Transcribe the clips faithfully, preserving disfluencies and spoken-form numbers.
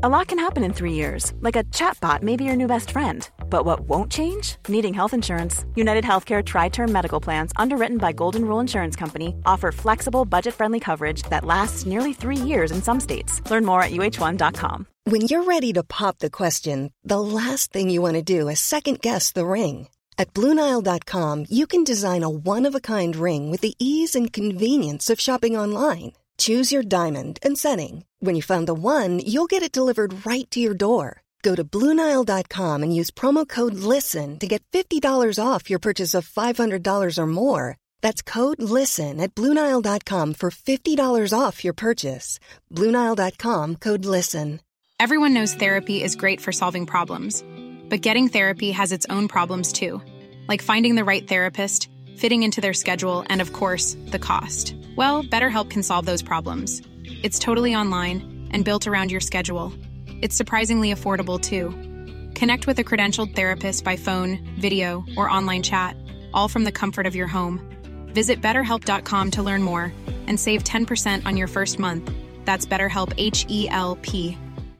A lot can happen in three years, like a chatbot may be your new best friend. But what won't change? Needing health insurance. United Healthcare Tri-Term Medical Plans, underwritten by Golden Rule Insurance Company, offer flexible, budget-friendly coverage that lasts nearly three years in some states. Learn more at U H one dot com. When you're ready to pop the question, the last thing you want to do is second-guess the ring. At Blue Nile dot com, you can design a one-of-a-kind ring with the ease and convenience of shopping online. Choose your diamond and setting. When you find the one, you'll get it delivered right to your door. Go to Blue Nile dot com and use promo code LISTEN to get fifty dollars off your purchase of five hundred dollars or more. That's code LISTEN at Blue Nile dot com for fifty dollars off your purchase. Blue Nile dot com, code LISTEN. Everyone knows therapy is great for solving problems. But getting therapy has its own problems too. Like finding the right therapist, fitting into their schedule, and of course, the cost. Well, BetterHelp can solve those problems. It's totally online and built around your schedule. It's surprisingly affordable, too. Connect with a credentialed therapist by phone, video, or online chat, all from the comfort of your home. Visit better help dot com to learn more and save ten percent on your first month. That's BetterHelp, H E L P.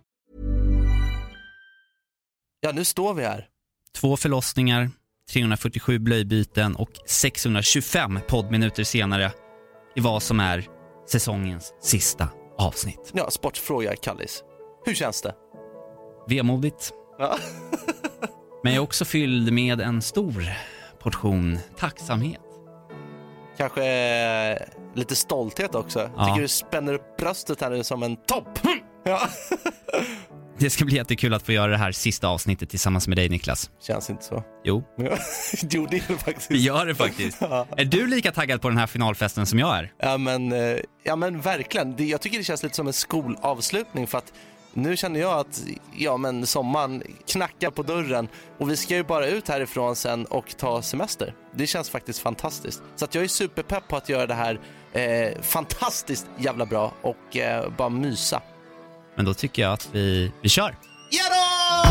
Ja, nu står vi här. Två förlossningar, trehundrafyrtiosju blöjbyten och sexhundratjugofem poddminuter senare i vad som är säsongens sista avsnitt. Ja, sportfråga, Kallis. Hur känns det? Vemodigt. Ja. Men jag är också fylld med en stor portion tacksamhet. Kanske eh, lite stolthet också. Ja. Tycker du spänner upp bröstet här nu som en topp. Ja. Det ska bli jättekul att få göra det här sista avsnittet tillsammans med dig, Niklas. Känns inte så. Jo. Jo, det är det faktiskt. Vi gör det faktiskt. Ja. Är du lika taggad på den här finalfesten som jag är? Ja, men, ja, men verkligen. Det, jag tycker det känns lite som en skolavslutning för att nu känner jag att ja, men sommaren knackar på dörren och vi ska ju bara ut härifrån sen och ta semester. Det känns faktiskt fantastiskt. Så att jag är superpepp på att göra det här eh, fantastiskt jävla bra och eh, bara mysa. Men då tycker jag att vi, vi kör. Ja då!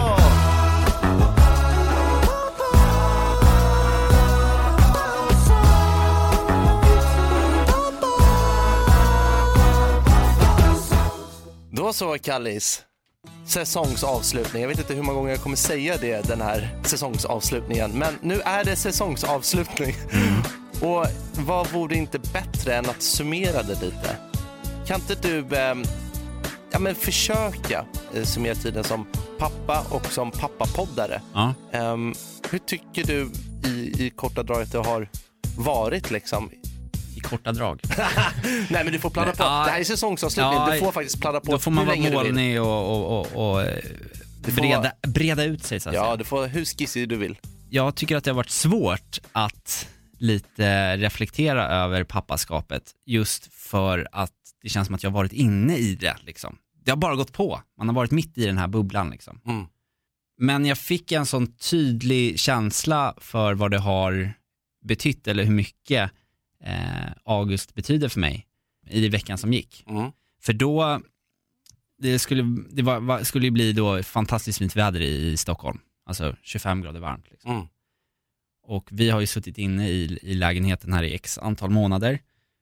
Då så, Kallis. Säsongsavslutning. Jag vet inte hur många gånger jag kommer säga det, den här säsongsavslutningen. Men nu är det säsongsavslutning. Mm. Och vad vore inte bättre än att summera det lite? Kan inte du eh, ja, men försöka eh, summera tiden som pappa och som pappapoddare? Ja. Um, hur tycker du i, i korta drag att det har varit liksom? I korta drag. Nej, men du får planera på. Ja, det här är säsongsavslutning. Ja, du får faktiskt planera på. Då får man vara målnig och, och, och, och breda, får, breda ut sig så att ja, säga. Du får hur skissig du vill. Jag tycker att det har varit svårt att lite reflektera över pappaskapet just för att det känns som att jag har varit inne i det liksom. Det har bara gått på. Man har varit mitt i den här bubblan liksom. Mm. Men jag fick en sån tydlig känsla för vad det har betytt eller hur mycket eh, August betyder för mig i veckan som gick. Mm. För då det skulle det var, var, skulle ju bli då fantastiskt fint väder i, i Stockholm. Alltså tjugofem grader varmt liksom. Mm. Och vi har ju suttit inne i, i lägenheten här i x antal månader.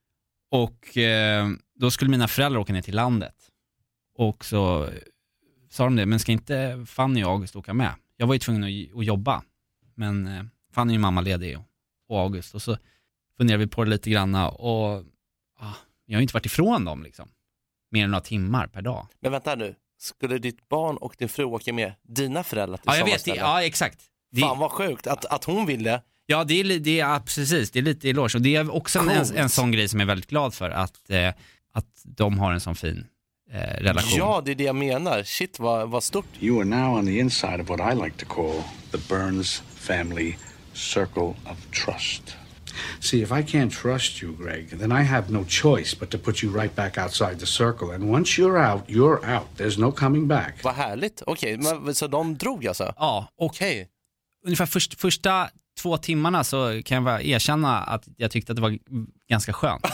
Och eh, då skulle mina föräldrar åka ner till landet. Och så sa de det, men ska inte Fanny och August åka med? Jag var ju tvungen att, att jobba. Men eh, Fanny är ju mamma ledig och, och August. Och så funderade vi på det lite grann. Och ah, jag har ju inte varit ifrån dem liksom. Mer än några timmar per dag. Men vänta nu. Skulle ditt barn och din fru åka med dina föräldrar till ja, jag vet, det, ja, exakt. Det... Fan vad sjukt att, att hon ville. Ja, det är, det är precis. Det är lite eloge. Och det är också en, en sån grej som jag är väldigt glad för. Att, eh, att de har en sån fin eh, relation. Ja, det är det jag menar. Shit, vad, vad stort. You are now on the inside of what I like to call the Burns family circle of trust. See, if I can't trust you, Greg, then I have no choice but to put you right back outside the circle. And once you're out, you're out. There's no coming back. Vad härligt. Okej, okay, så de drog alltså? Ja, okej. Okay. Ungefär först, första två timmarna så kan jag bara erkänna att jag tyckte att det var ganska skönt.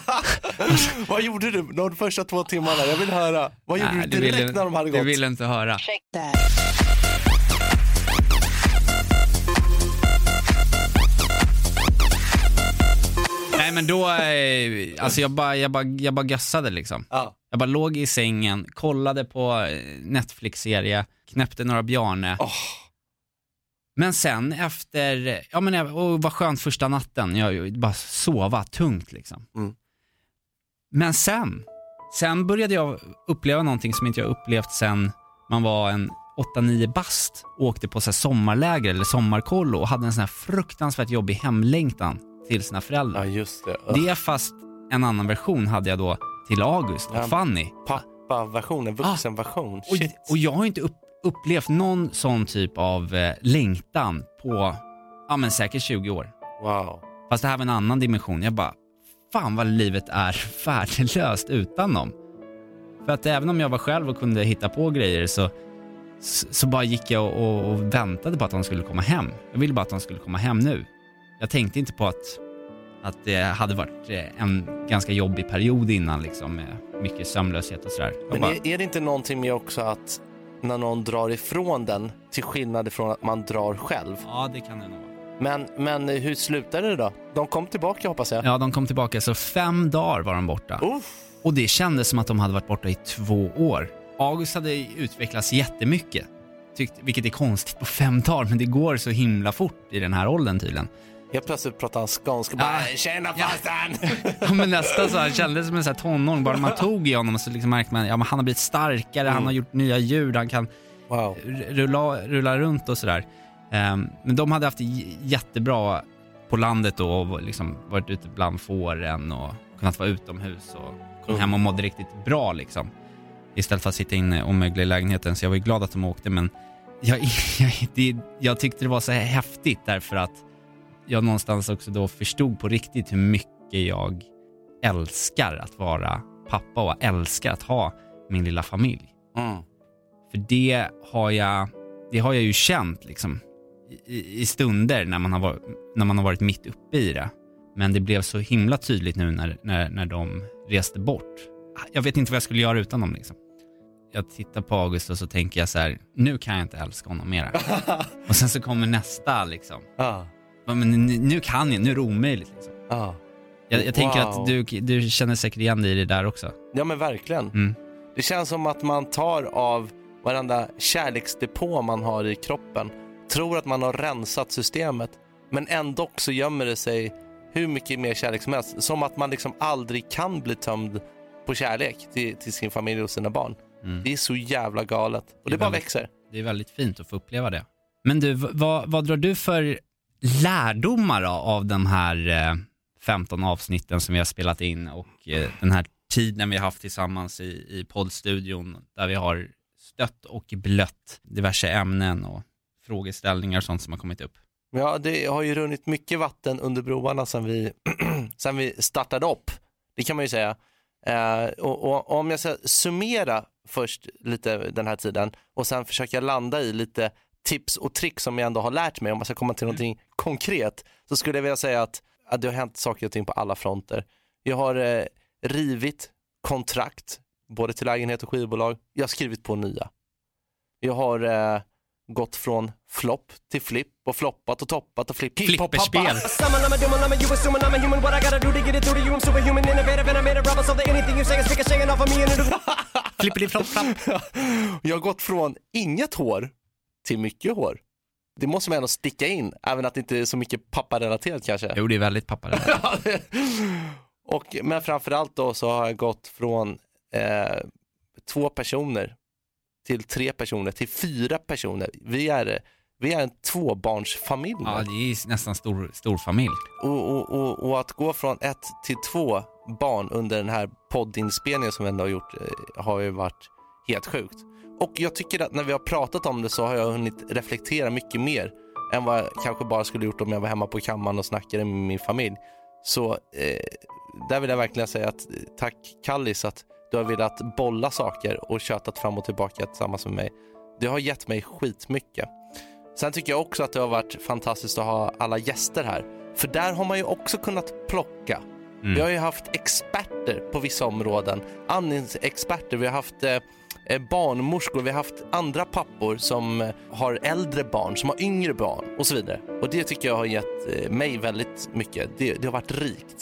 Vad gjorde du de första två timmarna? Jag vill höra. Vad gjorde Nej, du direkt vill, när de hade gått? Du vill inte höra. Nej, Nej, men då, eh, alltså jag bara, jag bara, jag bara gassade liksom. Ja. Jag bara låg i sängen, kollade på Netflix-serie, knäppte några Bjarne. Oh. Men sen efter, ja men jag, och var skönt första natten, jag bara sova tungt liksom. Mm. Men sen, sen började jag uppleva någonting som inte jag upplevt sen man var en åtta nio bast och åkte på så här sommarläger eller sommarkollo och hade en sån här fruktansvärt jobbig hemlängtan till sina föräldrar. Ja, just det. Det är fast en annan version hade jag då till August och Ja, Fanny. Pappa-version, en vuxen-version. Och, Shit. och jag har inte upp, upplevt någon sån typ av eh, längtan på, ja men säkert tjugo år. Wow. Fast det här var en annan dimension. Jag bara, fan vad livet är värdelöst utan dem. För att även om jag var själv och kunde hitta på grejer så, så, så bara gick jag och, och, och väntade på att de skulle komma hem. Jag ville bara att de skulle komma hem nu. Jag tänkte inte på att, att det hade varit en ganska jobbig period innan liksom, med mycket sömnlöshet och sådär. Men bara, är, är det inte någonting med också att när någon drar ifrån den till skillnad ifrån att man drar själv? Ja, det kan det nog vara. Men, men hur slutade det då? De kom tillbaka, hoppas jag. Ja, de kom tillbaka, så fem dagar var de borta. Uff. Och det kändes som att de hade varit borta i två år. August hade utvecklats jättemycket, tyckt, vilket är konstigt på fem dagar, men det går så himla fort i den här åldern tydligen. Jag plötsligt pratar han skånska. Bara, Ah, tjena ja. fastan! Ja, men nästan så här, kändes som en sån här tonåring. Bara man tog i honom så liksom märkte man, ja, men han har blivit starkare, Mm. han har gjort nya ljud, han kan Wow. rulla, rulla runt och sådär. Um, men de hade haft det j- jättebra på landet då, och liksom varit ute bland fåren och kunnat vara utomhus och kom Mm. hem och mådde riktigt bra liksom. Istället för att sitta inne och mögla i lägenheten. Så jag var ju glad att de åkte, men jag, jag, det, jag tyckte det var så häftigt därför att jag någonstans också då förstod på riktigt hur mycket jag älskar att vara pappa och älskar att ha min lilla familj. Mm. För det har jag, det har jag ju känt liksom i, i stunder när man har varit, när man har varit mitt uppe i det. Men det blev så himla tydligt nu när, när, när de reste bort. Jag vet inte vad jag skulle göra utan dem liksom. Jag tittar på August och så tänker jag så här: nu kan jag inte älska honom mer. Och sen så kommer nästa liksom. Ah. Men nu, nu kan jag, nu är det omöjligt liksom. Ah. Jag, jag tänker Wow. att du, du känner säkert igen dig i det där också. Ja, men verkligen. Mm. Det känns som att man tar av varenda kärleksdepå man har i kroppen. Tror att man har rensat systemet, men ändå så gömmer det sig hur mycket mer kärlek som helst. Som att man liksom aldrig kan bli tömd på kärlek till, till sin familj och sina barn. Mm. Det är så jävla galet. Och det, det bara väldigt, växer. Det är väldigt fint att få uppleva det. Men du, vad, vad drar du för lärdomar då, av de här eh, femton avsnitten som vi har spelat in och eh, den här tiden vi har haft tillsammans i, i poddstudion där vi har stött och blött diverse ämnen och frågeställningar och sånt som har kommit upp? Ja, det har ju runnit mycket vatten under broarna sedan vi, sedan vi startade upp. Det kan man ju säga. Eh, och, och om jag ska summera först lite den här tiden och sen försöka landa i lite tips och tricks som jag ändå har lärt mig, om man ska komma till någonting konkret, så skulle jag vilja säga att, att det har hänt saker och ting på alla fronter. Jag har eh, rivit kontrakt både till lägenhet och skivbolag. Jag har skrivit på nya. Jag har eh, gått från flopp till flipp och floppat och toppat och flipp. Flipperspel. Flippity-flopp-flopp. Jag har gått från inget hår till mycket hår. Det måste man ändå sticka in, även att det inte är så mycket papparelaterat kanske. Jo, det är väldigt papparelaterat. Och, men framförallt då så har jag gått från eh, två personer till tre personer till fyra personer. Vi är, vi är en tvåbarnsfamilj. Ja, det är nästan stor, stor familj. Och, och, och, och att gå från ett till två barn under den här poddinspelningen som vi ändå har gjort eh, har ju varit helt sjukt. Och jag tycker att när vi har pratat om det så har jag hunnit reflektera mycket mer än vad jag kanske bara skulle gjort om jag var hemma på kammaren och snackade med min familj. Så eh, där vill jag verkligen säga att tack Kallis att du har velat bolla saker och tjötat fram och tillbaka tillsammans med mig. Det har gett mig skitmycket. Sen tycker jag också att det har varit fantastiskt att ha alla gäster här. För där har man ju också kunnat plocka. Mm. Vi har ju haft experter på vissa områden. Andningsexperter, vi har haft eh, barnmorskor, vi har haft andra pappor som eh, har äldre barn, som har yngre barn och så vidare. Och det tycker jag har gett eh, mig väldigt mycket. Det, det har varit rikt.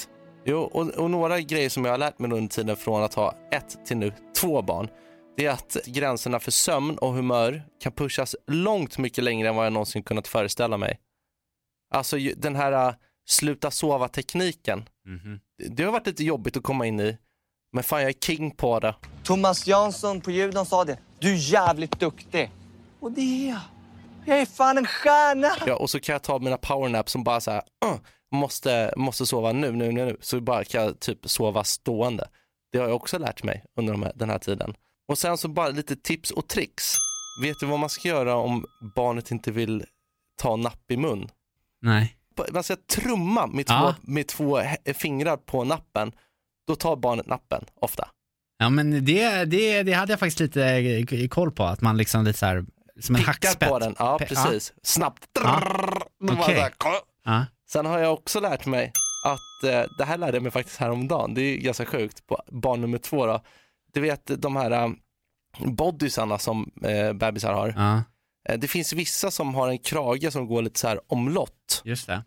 Jo, och, och några grejer som jag har lärt mig under tiden från att ha ett till nu två barn, det är att gränserna för sömn och humör kan pushas långt mycket längre än vad jag någonsin kunnat föreställa mig. Alltså den här uh, sluta sova-tekniken. Mm-hmm. Det, det har varit lite jobbigt att komma in i, men fan jag är king på det. Thomas Jansson på ljuden sa det. Du är jävligt duktig. Och det är jag. Jag är fan en stjärna. Ja, och så kan jag ta mina powernaps som bara så här, uh, måste, måste sova nu, nu, nu, nu. Så bara kan jag typ sova stående. Det har jag också lärt mig under de här, den här tiden. Och sen så bara lite tips och tricks. Vet du vad man ska göra om barnet inte vill ta napp i mun? Nej. Man ska trumma med två, ja. med två fingrar på nappen. Då tar barnet nappen, ofta. Ja, men det, det, det hade jag faktiskt lite koll på. Att man liksom lite så här, som en hackspett. På den, ja precis. Ja. Snabbt. Ja. Okay. Ja. Sen har jag också lärt mig att, eh, det här lärde jag mig faktiskt häromdagen. Det är ganska sjukt på barn nummer två då. Du vet de här um, bodysarna som eh, bebisar har. Ja. Eh, det finns vissa som har en krage som går lite så här omlott. Just det.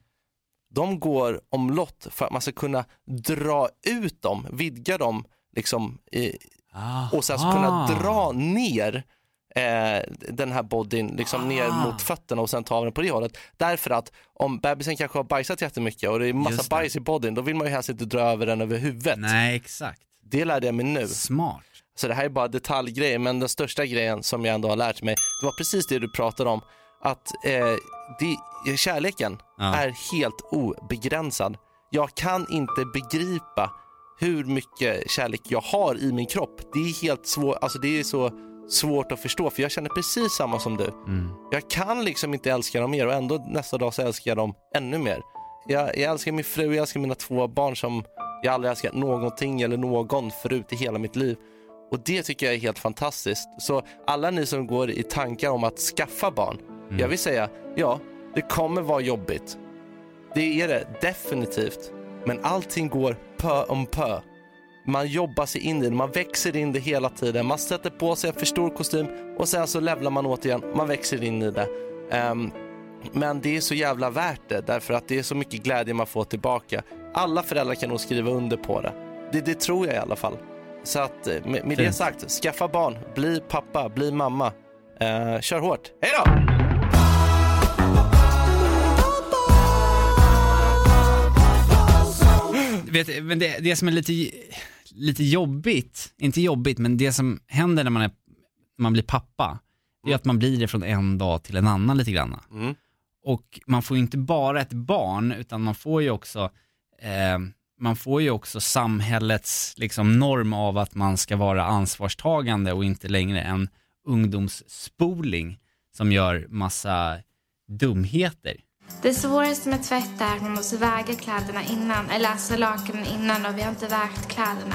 De går omlott för att man ska kunna dra ut dem, vidga dem liksom i, och sen så kunna dra ner eh, den här bodyn liksom ah. ner mot fötterna och sen ta av den på det hållet. Därför att om bebisen kanske har bajsat jättemycket och det är massa bajs i bodyn, då vill man ju helst inte dra över den över huvudet. Nej, exakt. Det lärde jag mig nu. Smart. Så det här är bara detaljgrejer, men den största grejen som jag ändå har lärt mig, det var precis det du pratade om, att eh, det, kärleken ja. är helt obegränsad. Jag kan inte begripa hur mycket kärlek jag har i min kropp. Det är helt svårt, alltså det är så svårt att förstå, för jag känner precis samma som du. Mm. Jag kan liksom inte älska dem mer, och ändå nästa dag så älskar jag dem ännu mer. Jag, jag älskar min fru, jag älskar mina två barn som jag aldrig älskat någonting eller någon förut i hela mitt liv. Och det tycker jag är helt fantastiskt. Så alla ni som går i tankar om att skaffa barn, mm. jag vill säga, ja, det kommer vara jobbigt. Det är det definitivt. Men allting går pö om pö. Man jobbar sig in i det, man växer in det hela tiden. Man sätter på sig en för stor kostym och sen så levlar man återigen. Man växer in i det. Um, men det är så jävla värt det, därför att det är så mycket glädje man får tillbaka. Alla föräldrar kan nog skriva under på det. Det, det tror jag i alla fall. Så att med, med det sagt, skaffa barn, bli pappa, bli mamma. Uh, kör hårt. Hej då! Vet, men det, det som är lite, lite jobbigt, inte jobbigt, men det som händer när man, är, när man blir pappa, det är att man blir det från en dag till en annan lite grann. Mm. Och man får ju inte bara ett barn, utan man får ju också eh, man får ju också samhällets liksom, norm av att man ska vara ansvarstagande och inte längre en ungdomsspoling som gör massa dumheter. Det svåraste med tvätt är att man måste väga kläderna innan, eller alltså lakanen innan, och vi har inte vägt kläderna.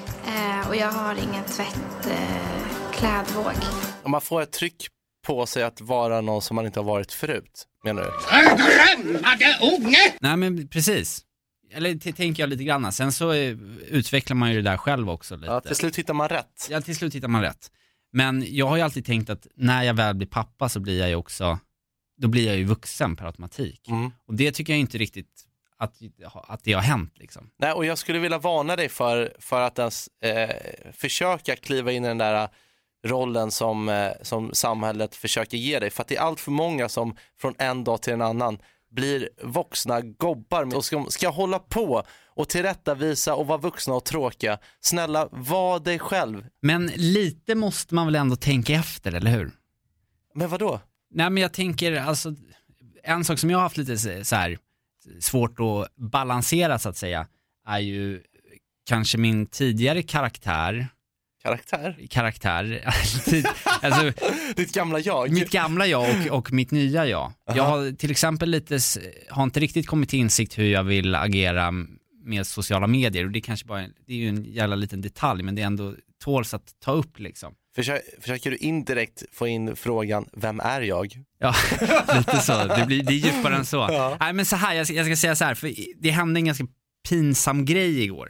Eh, och jag har ingen tvätt eh, klädvåg. Om man får ett tryck på sig att vara någon som man inte har varit förut, menar du? Förgrämmade unge! Nej men precis. Eller t- tänker jag lite grann. Sen så eh, utvecklar man ju det där själv också lite. Ja, till slut hittar man rätt. Ja, till slut hittar man rätt. Men jag har ju alltid tänkt att när jag väl blir pappa så blir jag ju också, då blir jag ju vuxen per automatik. Mm. Och det tycker jag inte riktigt att, att det har hänt liksom. Nej, och jag skulle vilja varna dig för, för att ens eh, försöka kliva in i den där rollen som, eh, som samhället försöker ge dig. För att det är allt för många som från en dag till en annan blir vuxna gobbar och ska, ska hålla på och tillrättavisa och vara vuxna och tråkiga. Snälla, var dig själv. Men lite måste man väl ändå tänka efter, eller hur? Men vad då? Nej, men jag tänker, alltså, en sak som jag har haft lite så här svårt att balansera så att säga är ju kanske min tidigare karaktär. Karaktär? Karaktär. Alltså, ditt gamla jag. Mitt gamla jag och, och mitt nya jag. Uh-huh. Jag har till exempel lite, har inte riktigt kommit till insikt hur jag vill agera med sociala medier. Och det är kanske bara, det är ju en jävla liten detalj, men det är ändå tåls att ta upp liksom. Försöker, försöker du indirekt få in frågan, vem är jag? Ja, lite så. Det blir det är djupare än så. Ja. Nej, men så här, jag ska, jag ska säga så här, för det hände en ganska pinsam grej igår.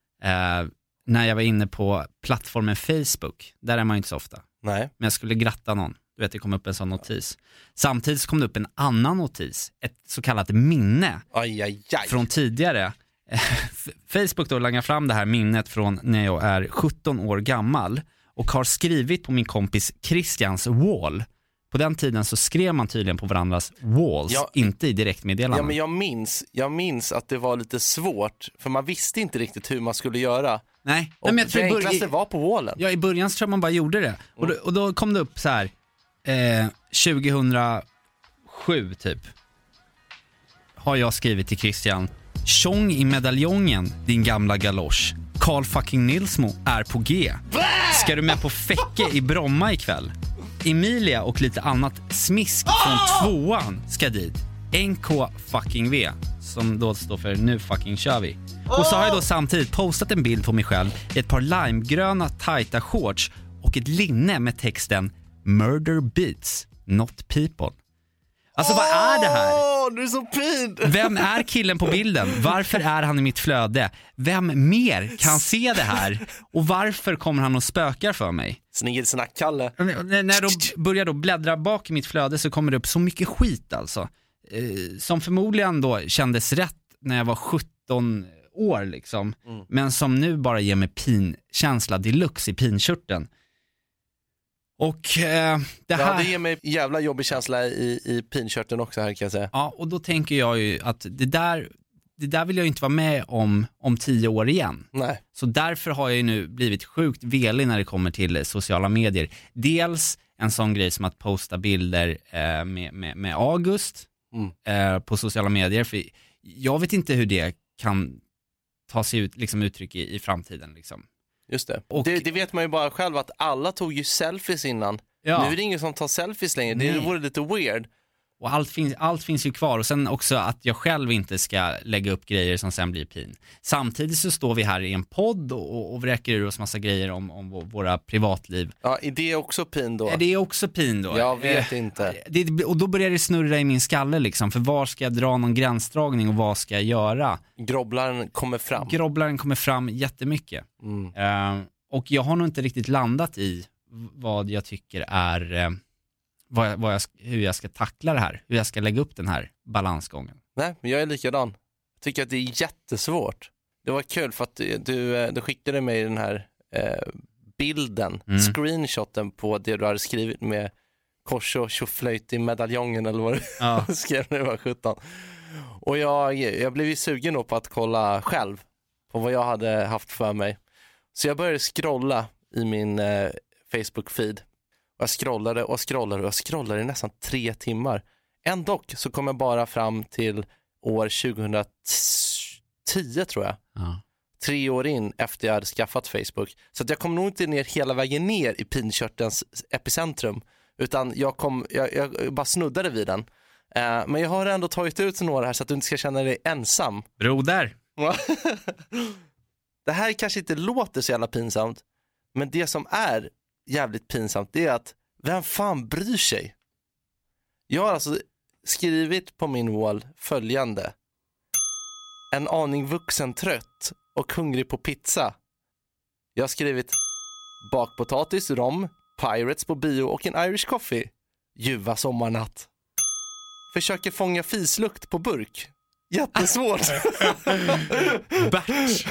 Eh, när jag var inne på plattformen Facebook. Där är man ju inte så ofta. Nej. Men jag skulle gratta någon. Du vet, det kom upp en sån notis. Samtidigt kom det upp en annan notis. Ett så kallat minne. Aj, aj, aj. Från tidigare. Facebook då langar fram det här minnet från när jag är sjutton år gammal och har skrivit på min kompis Christians wall. På den tiden så skrev man tydligen på varandras walls, ja, inte i direktmeddelanden. Ja, men jag minns, jag minns att det var lite svårt, för man visste inte riktigt hur man skulle göra. Nej, och men jag tror det bör- enklaste var på wallen. Ja, i början så tror jag man bara gjorde det. Mm. Och, då, och då kom det upp så här eh, tjugohundrasju typ. Har jag skrivit till Christian: Tjong i medaljongen, din gamla galosch. Carl fucking Nilsmo är på G. Ska du med på Fäcke i Bromma ikväll? Emilia och lite annat smisk från tvåan ska dit. N K fucking V, som då står för nu fucking kör vi. Och så har jag då samtidigt postat en bild på mig själv i ett par limegröna tajta shorts och ett linne med texten Murder beats, not people. Alltså vad är det här? Åh, du är så pin. Vem är killen på bilden? Varför är han i mitt flöde? Vem mer kan se det här? Och varför kommer han och spökar för mig? Snigelsnack Kalle. När jag då börjar då bläddra bak i mitt flöde så kommer det upp så mycket skit alltså. Eh, som förmodligen då kändes rätt när jag var sjutton år liksom. Mm. Men som nu bara ger mig pinkänsla deluxe i pinkörteln. Och eh, det här... Ja, det ger mig jävla jobbig känsla i, i pinkörteln också här kan jag säga. Ja, och då tänker jag ju att det där, det där vill jag inte vara med om om tio år igen. Nej. Så därför har jag ju nu blivit sjukt velig när det kommer till sociala medier. Dels en sån grej som att posta bilder eh, med, med, med August mm. eh, på sociala medier. För jag vet inte hur det kan ta sig ut, liksom uttryck i, i framtiden liksom. Just det. Och, det. Det vet man ju bara själv att alla tog ju selfies innan. Ja. Nu är det ingen som tar selfies längre. Det vore lite weird. Och allt finns, allt finns ju kvar. Och sen också att jag själv inte ska lägga upp grejer som sen blir pin. Samtidigt så står vi här i en podd och, och vräker ur oss massa grejer om, om våra privatliv. Ja, är det också pin då? Är det också pin då? Jag vet eh, inte. Det, och då börjar det snurra i min skalle liksom. För var ska jag dra någon gränsdragning och vad ska jag göra? Grobblaren kommer fram. Grobblaren kommer fram jättemycket. Mm. Uh, och jag har nog inte riktigt landat i vad jag tycker är... Uh, Vad jag, vad jag, hur jag ska tackla det här. Hur jag ska lägga upp den här balansgången. Nej, men jag är likadan. Jag tycker att det är jättesvårt. Det var kul för att du, du, du skickade mig den här eh, bilden, mm. screenshoten på det du hade skrivit med kors och tjoflöjt i medaljongen eller vad du ja. skrev när du var sjutton. Och jag, jag blev ju sugen då på att kolla själv på vad jag hade haft för mig. Så jag började scrolla i min eh, Facebook-feed. Jag scrollade och scrollade och scrollade i nästan tre timmar. Ändå så kom jag bara fram till år tjugohundratio tror jag. Ja. Tre år in efter jag hade skaffat Facebook. Så att jag kom nog inte ner hela vägen ner i pinkörtelns epicentrum. Utan jag, kom, jag, jag bara snuddade vid den. Uh, men jag har ändå tagit ut några här så att du inte ska känna dig ensam. Broder! Det här kanske inte låter så jävla pinsamt. Men det som är jävligt pinsamt det är att vem fan bryr sig? Jag har alltså skrivit på min wall följande: en aning vuxen trött och hungrig på pizza. Jag har skrivit bakpotatis, rom, Pirates på bio och en Irish coffee. Ljuva sommarnatt. Försöker fånga fislukt på burk. Jättesvårt. Batch.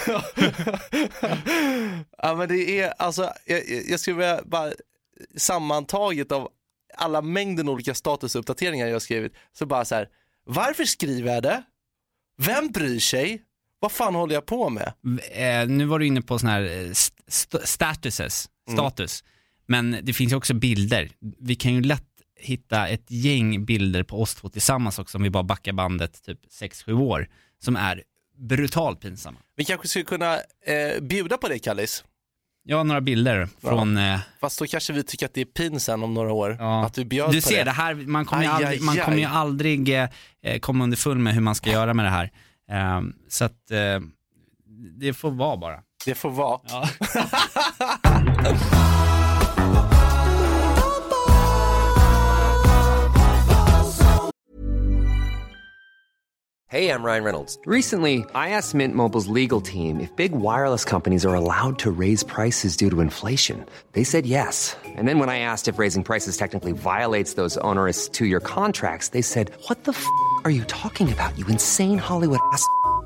Ja, men det är alltså jag, jag skulle vilja bara sammantaget av alla mängden olika statusuppdateringar jag har skrivit så bara så här: varför skriver jag det? Vem bryr sig? Vad fan håller jag på med? Eh, nu var du inne på sån här st- statuses, status. Mm. Men det finns ju också bilder. Vi kan ju lätt hitta ett gäng bilder på oss två tillsammans också om vi bara backar bandet typ sex sju år som är brutalt pinsamma. Vi kanske skulle kunna eh, bjuda på det, Kallis. Ja, några bilder från... Ja. Eh... Fast då kanske vi tycker att det är pinsamt om några år. Ja. Att du bjöd du på ser, det. det här, man kommer, aj, ju aldrig, aj, man aj. kommer ju aldrig eh, komma underfull med hur man ska göra med det här. Eh, så att eh, det får vara bara. Det får vara. Ja. Hey, I'm Ryan Reynolds. Recently, I asked Mint Mobile's legal team if big wireless companies are allowed to raise prices due to inflation. They said yes. And then when I asked if raising prices technically violates those onerous two-year contracts, they said, what the f*** are you talking about, you insane Hollywood ass f-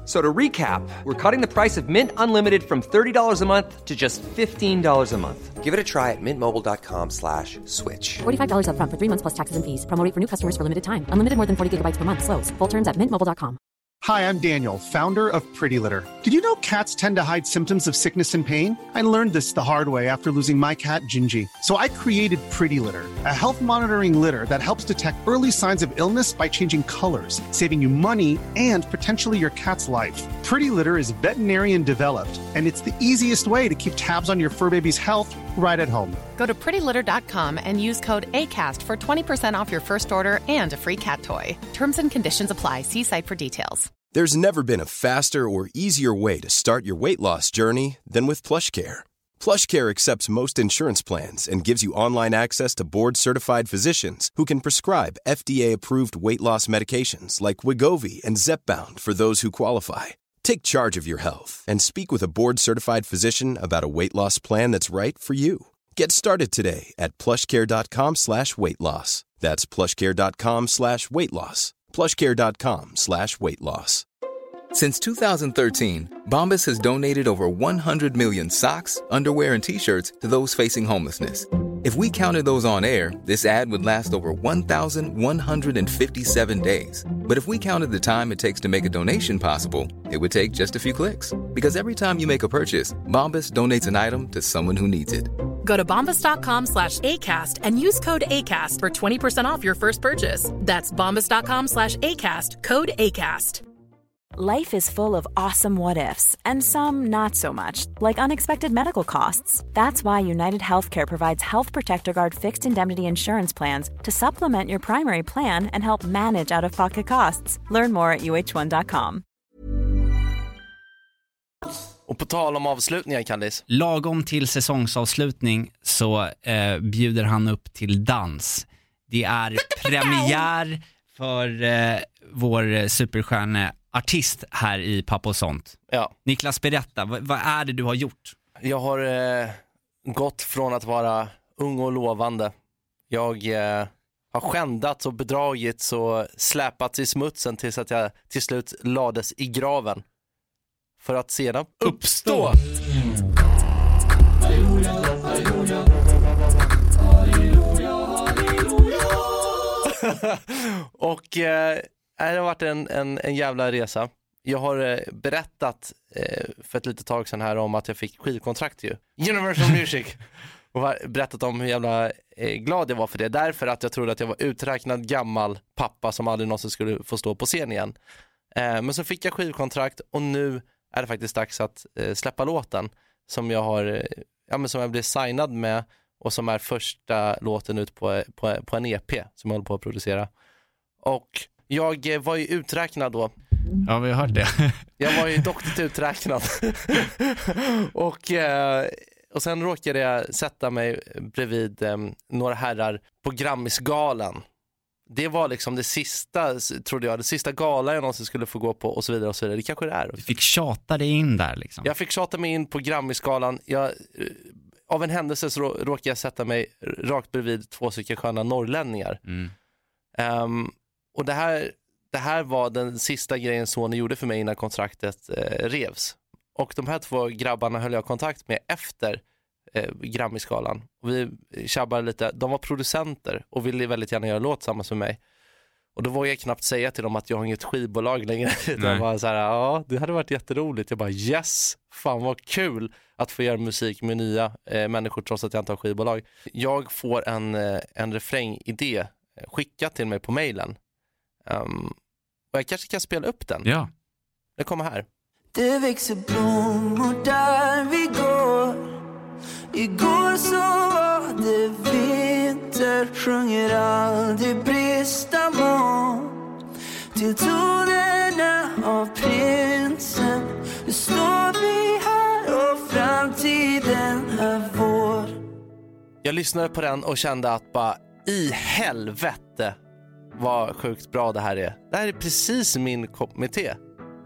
So to recap, we're cutting the price of Mint Unlimited from thirty dollars a month to just fifteen dollars a month. Give it a try at mintmobile.com slash switch. forty-five dollars up front for three months plus taxes and fees. Promo rate for new customers for limited time. Unlimited more than forty gigabytes per month. Slows full terms at mint mobile dot com. Hi, I'm Daniel, founder of Pretty Litter. Did you know cats tend to hide symptoms of sickness and pain? I learned this the hard way after losing my cat, Gingy. So I created Pretty Litter, a health monitoring litter that helps detect early signs of illness by changing colors, saving you money and potentially your cat's life. Pretty Litter is veterinarian developed, and it's the easiest way to keep tabs on your fur baby's health right at home. Go to pretty litter dot com and use code ACAST for twenty percent off your first order and a free cat toy. Terms and conditions apply. See site for details. There's never been a faster or easier way to start your weight loss journey than with PlushCare. PlushCare accepts most insurance plans and gives you online access to board-certified physicians who can prescribe F D A-approved weight loss medications like Wegovy and Zepbound for those who qualify. Take charge of your health and speak with a board-certified physician about a weight loss plan that's right for you. Get started today at plushcare.com slash weight loss. That's plushcare.com slash weight loss. plushcare.com slash weight loss. Since two thousand thirteen, Bombas has donated over one hundred million socks, underwear, and T-shirts to those facing homelessness. If we counted those on air, this ad would last over one thousand one hundred fifty-seven days. But if we counted the time it takes to make a donation possible, it would take just a few clicks. Because every time you make a purchase, Bombas donates an item to someone who needs it. Go to bombas.com slash ACAST and use code ACAST for twenty percent off your first purchase. That's bombas.com slash ACAST, code ACAST. Life is full of awesome what-ifs, and some not so much, like unexpected medical costs. That's why United Healthcare provides Health Protector Guard fixed indemnity insurance plans to supplement your primary plan and help manage out-of-pocket costs. Learn more at u h one dot com. Och på tal om avslutningar, Candice. Lagom till säsongsavslutning så eh, bjuder han upp till dans. Det är premiär för eh, vår superstjärneartist här i Pappa och sånt. Ja. Niklas, berätta, vad, vad är det du har gjort? Jag har eh, gått från att vara ung och lovande. Jag eh, har skändats och bedragits och släpats i smutsen tills att jag till slut lades i graven. För att sedan uppstå. Och eh, det har varit en, en, en jävla resa. Jag har eh, berättat eh, för ett litet tag sedan här om att jag fick skivkontrakt ju. Universal Music. Och har berättat om hur jävla eh, glad jag var för det. Därför att jag trodde att jag var uträknad gammal pappa som aldrig någonsin skulle få stå på scen igen. Eh, men så fick jag skivkontrakt och nu är det faktiskt dags att eh, släppa låten som jag har eh, ja, men som jag blev signad med och som är första låten ut på, på, på en E P som jag håller på att producera. Och jag eh, var ju uträknad då. Ja, vi har hört det. Jag var ju dock uträknad. och, eh, och sen råkade jag sätta mig bredvid eh, några herrar på Grammisgalan. Det var liksom det sista, trodde jag, det sista gala jag någonsin skulle få gå på och så vidare och så vidare. Det kanske det är. Du fick tjata dig in där liksom. Jag fick tjata mig in på Grammisgalan. Jag, av en händelse så råkade jag sätta mig rakt bredvid två stycken sköna norrlänningar. Mm. Um, och det här, det här var den sista grejen Sony gjorde för mig innan kontraktet eh, revs. Och de här två grabbarna höll jag kontakt med efter eh, Grammisgalan. Och vi tjabbade lite. De var producenter och ville väldigt gärna göra låt tillsammans med mig. Och då vågade jag knappt säga till dem att jag har inget skivbolag längre. De var så här, ja, det hade varit jätteroligt. Jag bara, yes, fan vad kul att få göra musik med nya eh, människor trots att jag inte har skivbolag. Jag får en, eh, en refrängidé skickat till mig på mejlen. Um, och jag kanske kan spela upp den. Ja. Det kommer här. Det växer blommor där vi går. Igår så var det vinter. Sjunger aldrig brista mat. Till tonerna av prinsen. Nu står vi här och framtiden är vår. Jag lyssnade på den och kände att bara i helvete vad sjukt bra det här är. Det här är precis min kommitté.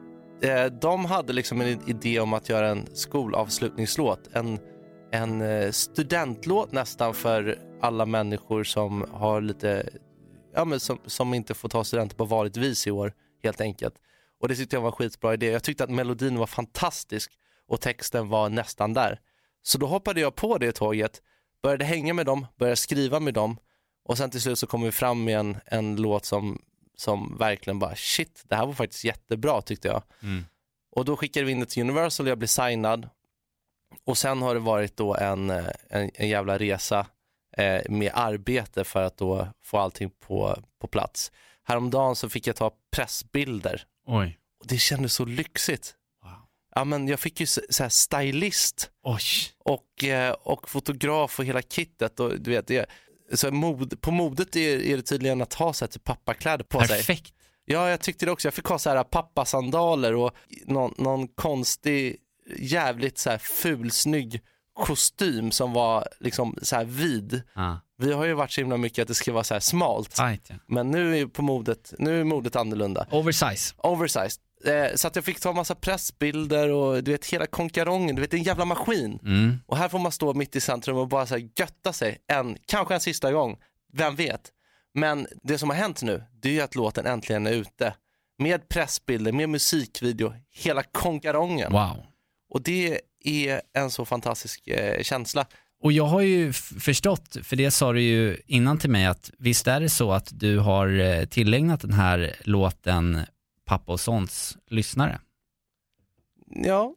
De hade liksom en idé om att göra en skolavslutningslåt. En, en studentlåt nästan för alla människor som har lite, ja men som, som inte får ta studenter på vanligt vis i år helt enkelt. Och det tyckte jag var en skitbra idé. Jag tyckte att melodin var fantastisk och texten var nästan där. Så då hoppade jag på det tåget, började hänga med dem, började skriva med dem. Och sen till slut så kom vi fram med en, en låt som, som verkligen bara, shit, det här var faktiskt jättebra tyckte jag. Mm. Och då skickade vi in det till Universal och jag blev signad. Och sen har det varit då en, en, en jävla resa eh, med arbete för att då få allting på, på plats. Häromdagen så fick jag ta pressbilder. Oj. Och det kändes så lyxigt. Wow. Ja, men jag fick ju så, så här stylist. Oj. Och, eh, och fotograf och hela kittet. Och du vet, det, så mod, på modet är, är det tydligen att ha så här, typ pappakläder på Perfekt. sig. Perfekt. Ja, jag tyckte det också. Jag fick ha så här pappasandaler och någon, någon konstig, jävligt så här fulsnygg kostym som var liksom så här vid. Ah. Vi har ju varit så himla mycket att det ska vara så här smalt. Right, ja. Men nu är på modet, nu är modet annorlunda. Oversize. Oversized. Eh, så att jag fick ta massa pressbilder och du vet hela konkarongen, du vet en jävla maskin. Mm. Och här får man stå mitt i centrum och bara så här götta sig en, kanske en sista gång. Vem vet? Men det som har hänt nu, det är ju att låten äntligen är ute. Med pressbilder, med musikvideo, hela konkarongen. Wow. Och det är en så fantastisk eh, känsla. Och jag har ju f- förstått, för det sa du ju innan till mig, att visst är det så att du har eh, tillägnat den här låten Pappa och Sons lyssnare? Ja.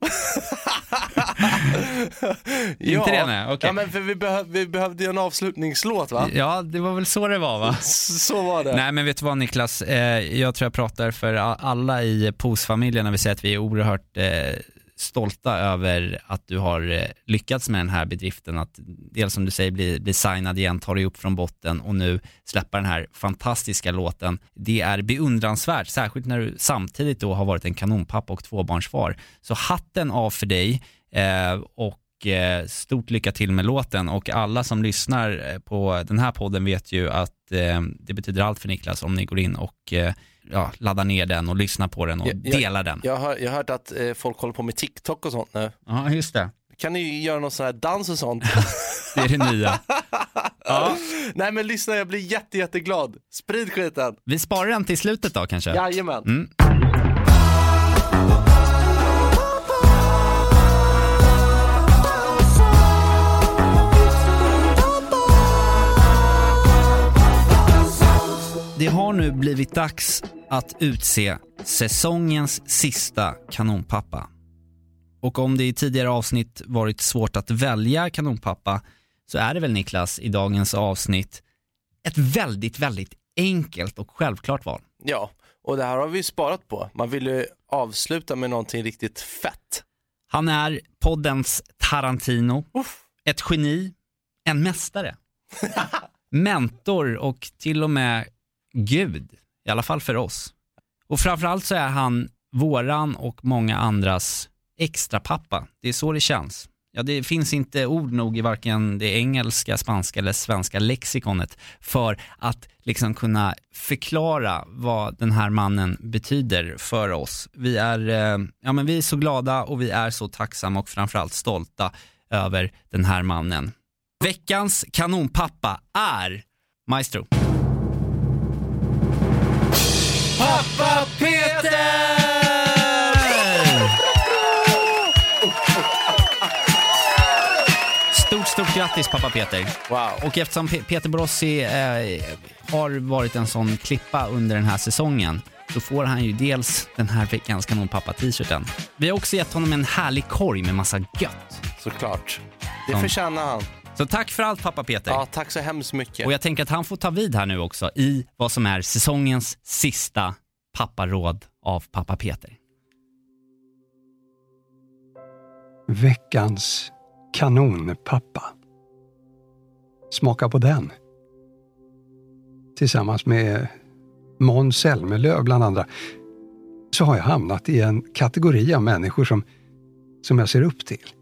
Inte det, nej? Okay. Ja, men för vi, behöv, vi behövde ju en avslutningslåt, va? Ja, det var väl så det var, va? Så var det. Nej, men vet du vad, Niklas? Eh, jag tror jag pratar för alla i P O S-familjen när vi säger att vi är oerhört eh, stolta över att du har eh, lyckats med den här bedriften. Att dels som du säger bli, bli signad igen, ta dig upp från botten och nu släppa den här fantastiska låten. Det är beundransvärt, särskilt när du samtidigt då har varit en kanonpappa och tvåbarnsfar. Så hatten av för dig eh, och eh, stort lycka till med låten. Och alla som lyssnar på den här podden vet ju att eh, det betyder allt för Niklas om ni går in och eh, ja, laddar ner den och lyssnar på den och jag, delar jag, den. Jag har, jag har hört att eh, folk håller på med TikTok och sånt nu. Ja, just det. Kan ni göra någon sån här dans och sånt? Det är det nya. Ja. Nej, men lyssna, jag blir jätte, jätteglad. Sprid skiten. Vi sparar den till slutet då kanske? Jajamän. Mm. Det har nu blivit dags att utse säsongens sista kanonpappa. Och om det i tidigare avsnitt varit svårt att välja kanonpappa, så är det väl, Niklas, i dagens avsnitt ett väldigt, väldigt enkelt och självklart val. Ja, och det här har vi sparat på. Man vill ju avsluta med någonting riktigt fett. Han är poddens Tarantino, Uff. ett geni, en mästare, mentor och till och med Gud, i alla fall för oss. Och framförallt så är han våran och många andras extra pappa. Det är så det känns. Ja, det finns inte ord nog i varken det engelska, spanska eller svenska lexikonet för att liksom kunna förklara vad den här mannen betyder för oss. Vi är, eh, ja, men vi är så glada och vi är så tacksamma och framförallt stolta över den här mannen. Veckans kanonpappa är Maestro. Pappa Peter! Stort, stort grattis pappa Peter. Wow. Och eftersom P- Peter Borossi eh, har varit en sån klippa under den här säsongen, så får han ju dels den här veckans kanonpappa-t-shirten. Vi har också gett honom en härlig korg med massa gött. Såklart. Det Som. förtjänar han. Så tack för allt pappa Peter. Ja, tack så hemskt mycket. Och jag tänker att han får ta vid här nu också i vad som är säsongens sista papparåd av pappa Peter. Veckans kanonpappa. Smaka på den. Tillsammans med Måns Zelmerlöw bland andra, så har jag hamnat i en kategori av människor som, som jag ser upp till.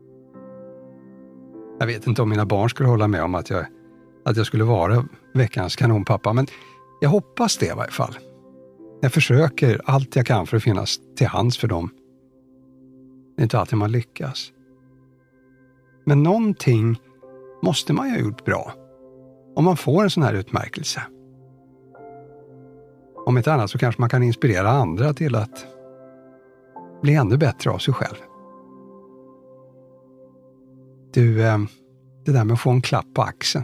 Jag vet inte om mina barn skulle hålla med om att jag, att jag skulle vara veckans kanonpappa, men jag hoppas det i varje fall. Jag försöker allt jag kan för att finnas till hands för dem. Det är inte alltid man lyckas. Men någonting måste man ju ha gjort bra om man får en sån här utmärkelse. Om inte annat så kanske man kan inspirera andra till att bli ännu bättre av sig själv. Du, det där med att få en klapp på axeln.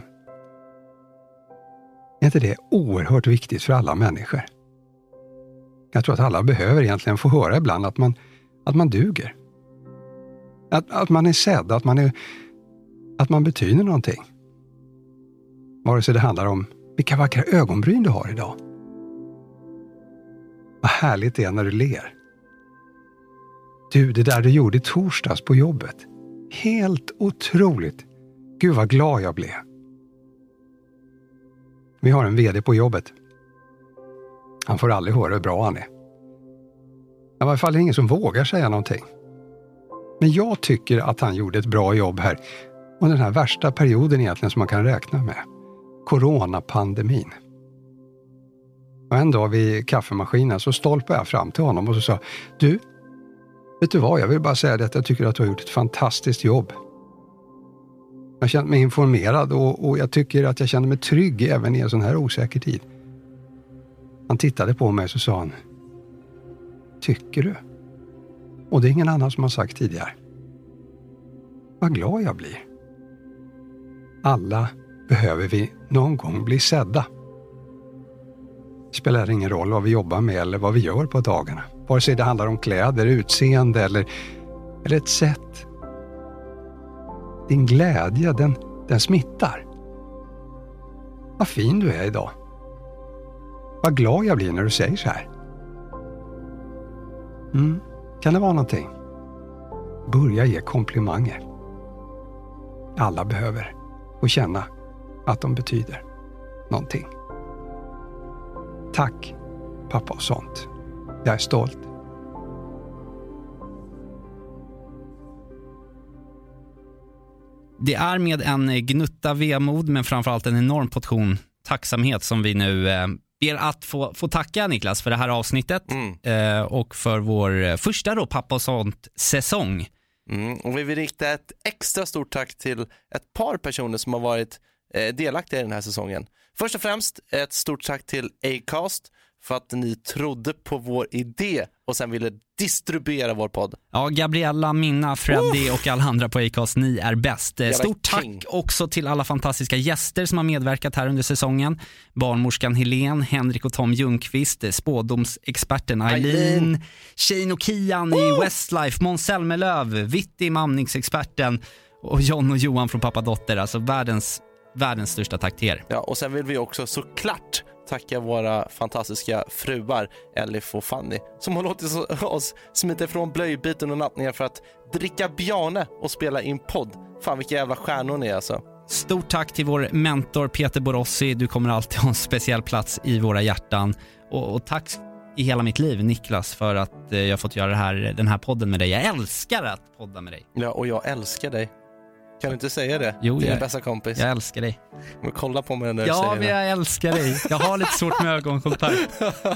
Är inte det oerhört viktigt för alla människor? Jag tror att alla behöver egentligen få höra ibland att man, att man duger. Att, att man är sedd, att man, är, att man betyder någonting. Vare sig det handlar om vilka vackra ögonbryn du har idag. Vad härligt det är när du ler. Du, det där du gjorde i torsdags på jobbet. Helt otroligt. Gud vad glad jag blev. Vi har en vd på jobbet. Han får aldrig höra hur bra han är. I alla fall är det ingen som vågar säga någonting. Men jag tycker att han gjorde ett bra jobb här. Och den här värsta perioden egentligen som man kan räkna med. Coronapandemin. Och en dag vid kaffemaskinen så stolpade jag fram till honom och så sa: Du, vet du vad, jag vill bara säga det att jag tycker att du har gjort ett fantastiskt jobb. Jag känner mig informerad och, och jag tycker att jag känner mig trygg även i en sån här osäker tid. Han tittade på mig och så sa han: Tycker du? Och det är ingen annan som har sagt tidigare. Vad glad jag blir. Alla behöver vi någon gång bli sedda. Det spelar ingen roll vad vi jobbar med eller vad vi gör på dagarna. Vare sig det handlar om kläder, utseende eller, eller ett sätt. Din glädje, den, den smittar. Vad fin du är idag. Vad glad jag blir när du säger så här. Mm, kan det vara någonting? Börja ge komplimanger. Alla behöver få känna att de betyder någonting. Tack, pappa och sånt. Jag är stolt. Det är med en gnutta vemod men framförallt en enorm portion tacksamhet som vi nu eh, ber att få, få tacka Niklas för det här avsnittet mm. eh, och för vår första då pappa och sånt säsong. Mm, och vi vill rikta ett extra stort tack till ett par personer som har varit eh, delaktiga i den här säsongen. Först och främst ett stort tack till Acast för att ni trodde på vår idé och sen ville distribuera vår podd. Ja, Gabriella, Minna, Freddy oh! och alla andra på Acast, ni är bäst. Stort tack king. Också till alla fantastiska gäster som har medverkat här under säsongen. Barnmorskan Helen, Henrik och Tom Ljungqvist, spådomsexperten Eileen, Shane och Kian oh! i Westlife, Måns Zelmerlöw, Vitti, mamningsexperten och John och Johan från Pappa Dotter. Alltså världens, världens största tack till er. Ja, och sen vill vi också såklart tacka våra fantastiska fruar Elif och Fanny som har låtit oss smita ifrån blöjbyten och nattningar för att dricka björne och spela in podd. Fan vilka jävla stjärnor ni är alltså. Stort tack till vår mentor Peter Borossi. Du kommer alltid ha en speciell plats i våra hjärtan. Och, och tack i hela mitt liv Niklas för att eh, jag fått göra det här, den här podden med dig. Jag älskar att podda med dig. Ja, och jag älskar dig. Kan du inte säga det? Jo, din jag, bästa kompis. Jag älskar dig. Men kolla på mig när du ja, säger men jag älskar dig. Jag har lite svårt med ögonkontakt.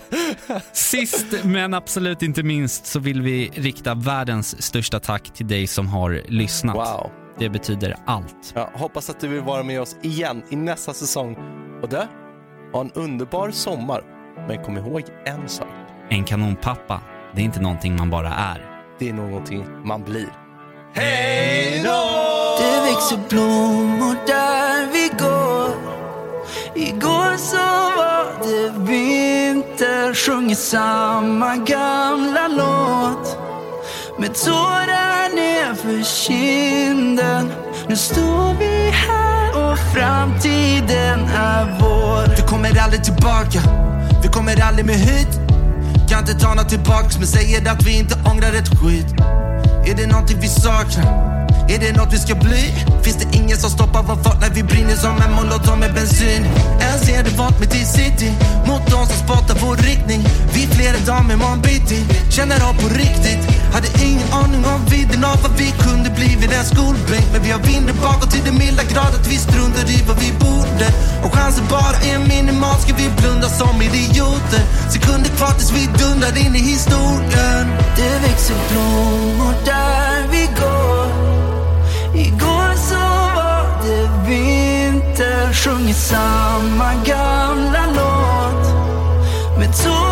Sist men absolut inte minst så vill vi rikta världens största tack till dig som har lyssnat. Wow. Det betyder allt. Ja, hoppas att du vill vara med oss igen i nästa säsong. Och det ha en underbar sommar. Men kom ihåg en sak. En kanonpappa, det är inte någonting man bara är. Det är någonting man blir. Hej då! Det växer blommor där vi går. Igår så var det vinter. Sjunger samma gamla låt. Med tårar ner för kinden. Nu står vi här och framtiden är vår. Vi kommer aldrig tillbaka. Vi kommer aldrig med hit. Kan inte ta något tillbaks men säger att vi inte ångrar ett skit. Är det någonting vi saknar? Är det något vi ska bli? Finns det ingen som stoppar vår fart när vi brinner som en molotov med bensin? Än ser det valt med till city mot de som spottar vår riktning. Vi flera damer med en bitti känner av på riktigt. Hade ingen aning om vidden av vad vi kunde bli vid en skolbänk. Men vi har vinden bakåt till det milda grad att vi struntar i vad vi borde. Och chansen bara är minimal, ska vi blunda som idioter. Sekunder kvar tills vi dundrar in i historien. Det växer blommor där vi går. Igår så var det vinter. Sjunger samma gamla låt. Med tår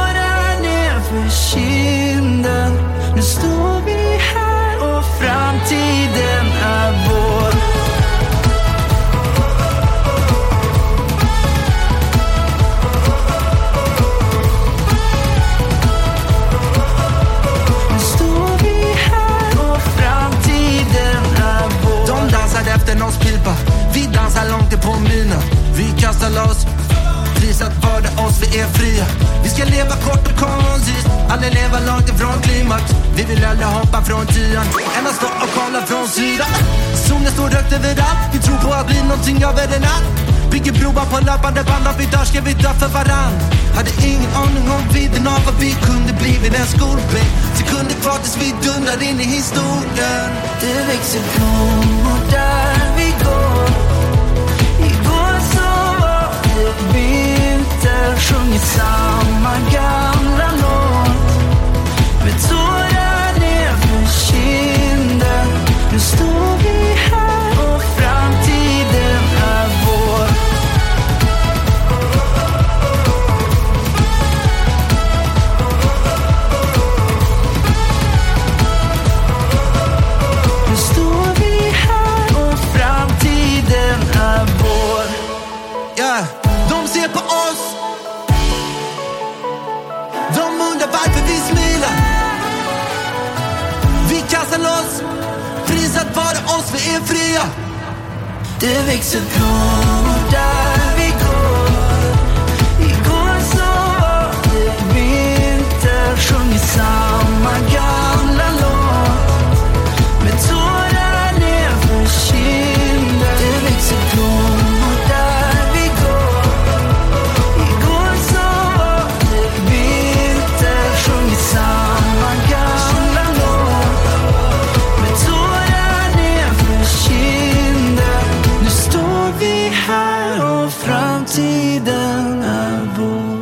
loss. Prisat var det oss, vi är fria. Vi ska leva kort och konstigt, aldrig leva långt ifrån klimax. Vi vill aldrig hoppa från tian, än att stå och kolla från sidan. Solen står högt överallt, vi tror på att bli någonting över en natt. Bygger broar på löpande band, och vi dör ska vi dö för varann. Hade ingen aning om vidden av vad vi kunde bli vid en skolbänk. Sekunder kvar tills vi dundrar in i historien. Det växer blommor där vi går. Igår så var det vinter, sjungit samma gamla låt. Med tårar ner för kinden. Nu står vi här och framtiden är vår. Nu står vi här och framtiden är vår. Ja, yeah, de ser på oss. De undrar varför vi smilar. Vi kastar loss. Prisat var det oss, vi är fria. Det växer blommor där vi går. Igår så var det vinter, sjungit samma gamla låt. Med tårar ner för kinden. Det växer blommor där vi går. Igår så var det vinter, sjungit samma gamla låt. Med tårar ner för kinden. Nu står vi här och framtiden är vår.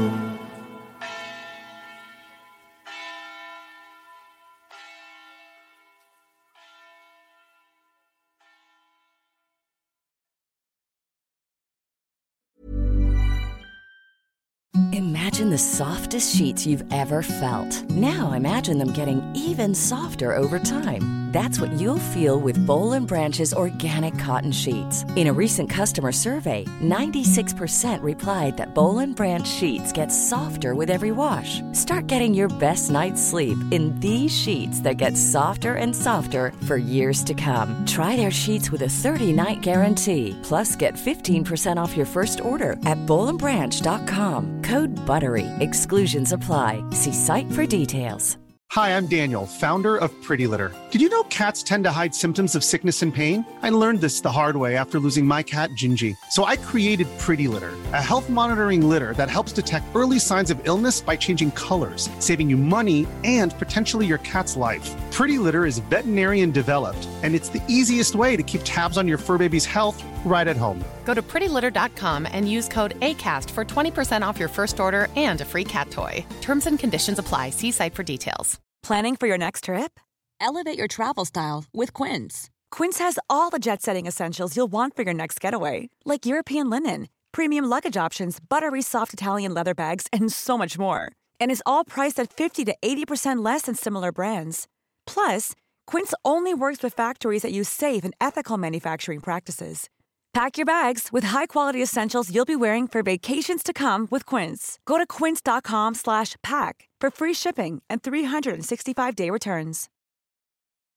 Imagine the softest sheets you've ever felt. Now imagine them getting even softer over time. That's what you'll feel with Boll and Branch's organic cotton sheets. In a recent customer survey, ninety-six percent replied that Boll and Branch sheets get softer with every wash. Start getting your best night's sleep in these sheets that get softer and softer for years to come. Try their sheets with a thirty-night guarantee. Plus, get fifteen percent off your first order at boll and branch dot com. Code BUTTERY. Exclusions apply. See site for details. Hi, I'm Daniel, founder of Pretty Litter. Did you know cats tend to hide symptoms of sickness and pain? I learned this the hard way after losing my cat, Gingy. So I created Pretty Litter, a health monitoring litter that helps detect early signs of illness by changing colors, saving you money and potentially your cat's life. Pretty Litter is veterinarian developed, and it's the easiest way to keep tabs on your fur baby's health right at home. Go to pretty litter dot com and use code ACAST for twenty percent off your first order and a free cat toy. Terms and conditions apply. See site for details. Planning for your next trip? Elevate your travel style with Quince. Quince has all the jet-setting essentials you'll want for your next getaway, like European linen, premium luggage options, buttery soft Italian leather bags, and so much more. And is all priced at fifty to eighty percent less than similar brands. Plus, Quince only works with factories that use safe and ethical manufacturing practices. Pack your bags with high-quality essentials you'll be wearing for vacations to come with Quince. Go to quince dot com slash pack for free shipping and three sixty-five day returns.